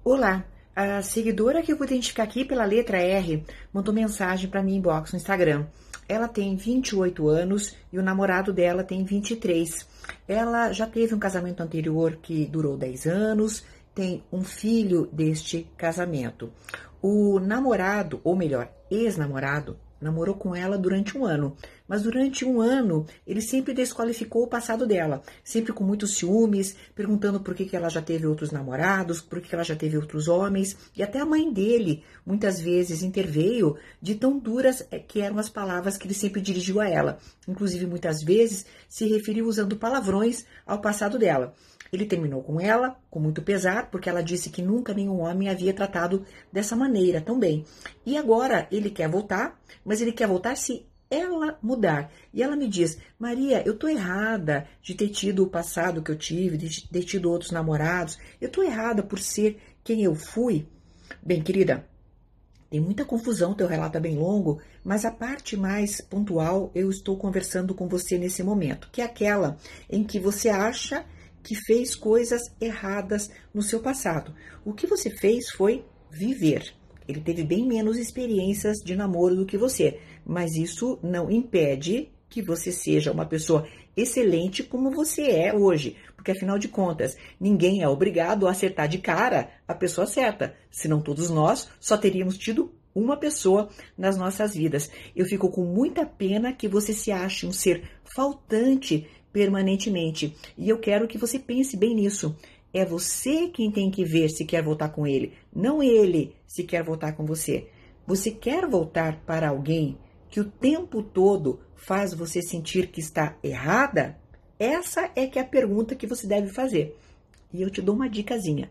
Olá, a seguidora que eu vou identificar aqui pela letra R mandou mensagem para mim inbox no Instagram. Ela tem 28 anos e o namorado dela tem 23. Ela já teve um casamento anterior que durou 10 anos, tem um filho deste casamento. O namorado, ou melhor, ex-namorado, namorou com ela durante um ano, mas durante um ano ele sempre desqualificou o passado dela, sempre com muitos ciúmes, perguntando por que ela já teve outros namorados, por que ela já teve outros homens, e até a mãe dele muitas vezes interveio de tão duras que eram as palavras que ele sempre dirigiu a ela. Inclusive muitas vezes se referiu usando palavrões ao passado dela. Ele terminou com ela, com muito pesar, porque ela disse que nunca nenhum homem havia tratado dessa maneira tão bem. E agora ele quer voltar, mas ele quer voltar se ela mudar. E ela me diz: Maria, eu tô errada de ter tido o passado que eu tive, de ter tido outros namorados. Eu tô errada por ser quem eu fui. Bem, querida, tem muita confusão, teu relato é bem longo, mas a parte mais pontual eu estou conversando com você nesse momento, que é aquela em que você acha que fez coisas erradas no seu passado. O que você fez foi viver. Ele teve bem menos experiências de namoro do que você, mas isso não impede que você seja uma pessoa excelente como você é hoje, porque afinal de contas, ninguém é obrigado a acertar de cara a pessoa certa, senão todos nós só teríamos tido uma pessoa nas nossas vidas. Eu fico com muita pena que você se ache um ser faltante permanentemente. E eu quero que você pense bem nisso. É você quem tem que ver se quer voltar com ele, não ele se quer voltar com você. Você quer voltar para alguém que o tempo todo faz você sentir que está errada? Essa é que é a pergunta que você deve fazer. E eu te dou uma dicasinha.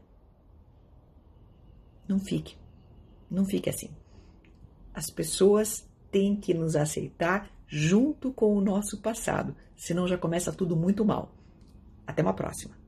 Não fique assim. As pessoas têm que nos aceitar junto com o nosso passado, senão já começa tudo muito mal. Até uma próxima.